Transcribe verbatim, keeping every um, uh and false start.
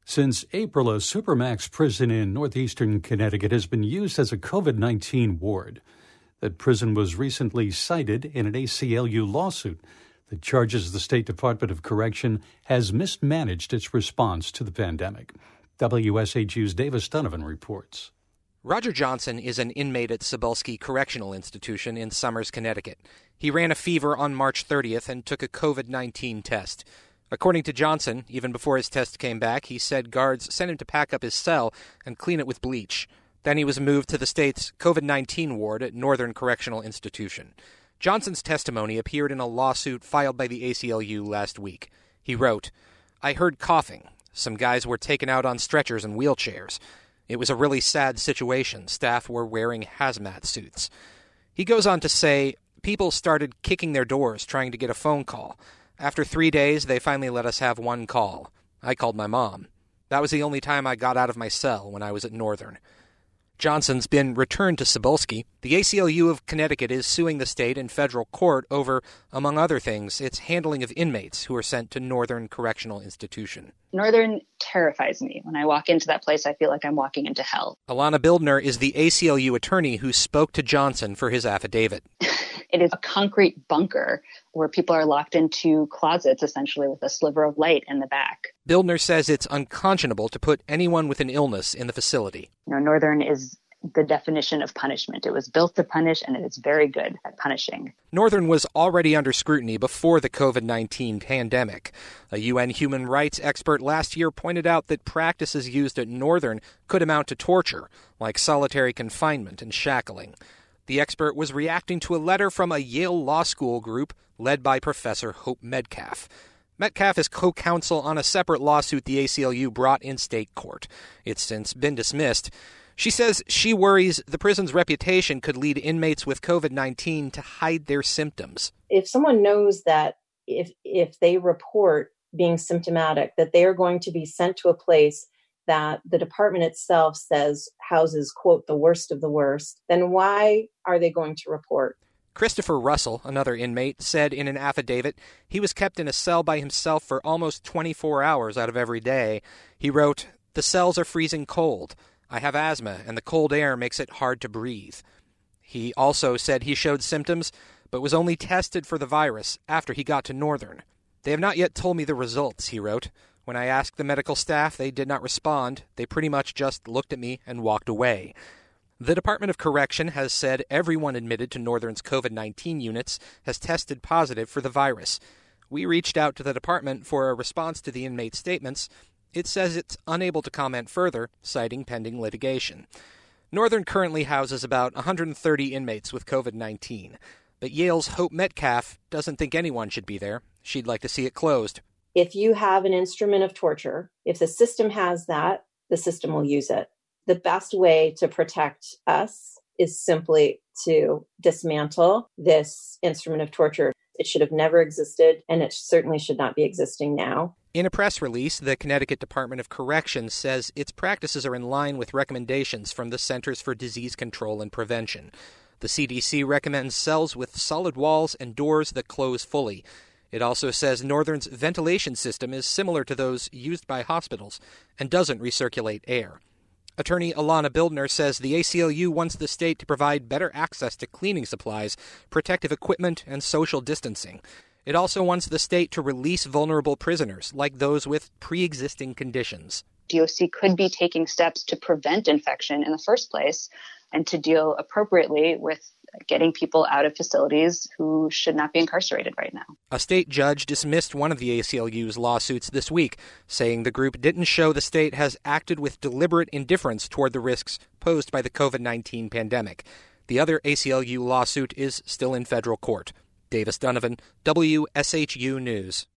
Since April, a Supermax prison in northeastern Connecticut has been used as a COVID nineteen ward. That prison was recently cited in an A C L U lawsuit that charges the State Department of Correction has mismanaged its response to the pandemic. W S H U's Davis Donovan reports. Roger Johnson is an inmate at Cebulski Correctional Institution in Somers, Connecticut. He ran a fever on March thirtieth and took a COVID nineteen test. According to Johnson, even before his test came back, he said guards sent him to pack up his cell and clean it with bleach. Then he was moved to the state's COVID nineteen ward at Northern Correctional Institution. Johnson's testimony appeared in a lawsuit filed by the A C L U last week. He wrote, "I heard coughing. Some guys were taken out on stretchers and wheelchairs. It was a really sad situation. Staff were wearing hazmat suits." He goes on to say, people started kicking their doors trying to get a phone call. After three days, they finally let us have one call. I called my mom. That was the only time I got out of my cell when I was at Northern. Johnson's been returned to Cebulski. The A C L U of Connecticut is suing the state in federal court over, among other things, its handling of inmates who are sent to Northern Correctional Institution. Northern terrifies me. When I walk into that place, I feel like I'm walking into hell. Alana Bildner is the A C L U attorney who spoke to Johnson for his affidavit. It is a concrete bunker where people are locked into closets, essentially, with a sliver of light in the back. Bildner says it's unconscionable to put anyone with an illness in the facility. You know, Northern is the definition of punishment. It was built to punish, and it is very good at punishing. Northern was already under scrutiny before the COVID nineteen pandemic. A U N human rights expert last year pointed out that practices used at Northern could amount to torture, like solitary confinement and shackling. The expert was reacting to a letter from a Yale Law School group led by Professor Hope Metcalf. Metcalf is co-counsel on a separate lawsuit the A C L U brought in state court. It's since been dismissed. She says she worries the prison's reputation could lead inmates with COVID nineteen to hide their symptoms. If someone knows that if if they report being symptomatic, that they are going to be sent to a place that the department itself says houses, quote, the worst of the worst, then why are they going to report? Christopher Russell, another inmate, said in an affidavit he was kept in a cell by himself for almost twenty-four hours out of every day. He wrote, "The cells are freezing cold. I have asthma, and the cold air makes it hard to breathe." He also said he showed symptoms, but was only tested for the virus after he got to Northern. "They have not yet told me the results," he wrote. "When I asked the medical staff, they did not respond. They pretty much just looked at me and walked away." The Department of Correction has said everyone admitted to Northern's COVID nineteen units has tested positive for the virus. We reached out to the department for a response to the inmates' statements. It says it's unable to comment further, citing pending litigation. Northern currently houses about one hundred thirty inmates with COVID nineteen, but Yale's Hope Metcalf doesn't think anyone should be there. She'd like to see it closed. If you have an instrument of torture, if the system has that, the system will use it. The best way to protect us is simply to dismantle this instrument of torture. It should have never existed, and it certainly should not be existing now. In a press release, the Connecticut Department of Corrections says its practices are in line with recommendations from the Centers for Disease Control and Prevention. The C D C recommends cells with solid walls and doors that close fully. It also says Northern's ventilation system is similar to those used by hospitals and doesn't recirculate air. Attorney Alana Bildner says the A C L U wants the state to provide better access to cleaning supplies, protective equipment, and social distancing. It also wants the state to release vulnerable prisoners, like those with pre-existing conditions. D O C could be taking steps to prevent infection in the first place and to deal appropriately with getting people out of facilities who should not be incarcerated right now. A state judge dismissed one of the A C L U's lawsuits this week, saying the group didn't show the state has acted with deliberate indifference toward the risks posed by the COVID nineteen pandemic. The other A C L U lawsuit is still in federal court. Davis Donovan, W S H U News.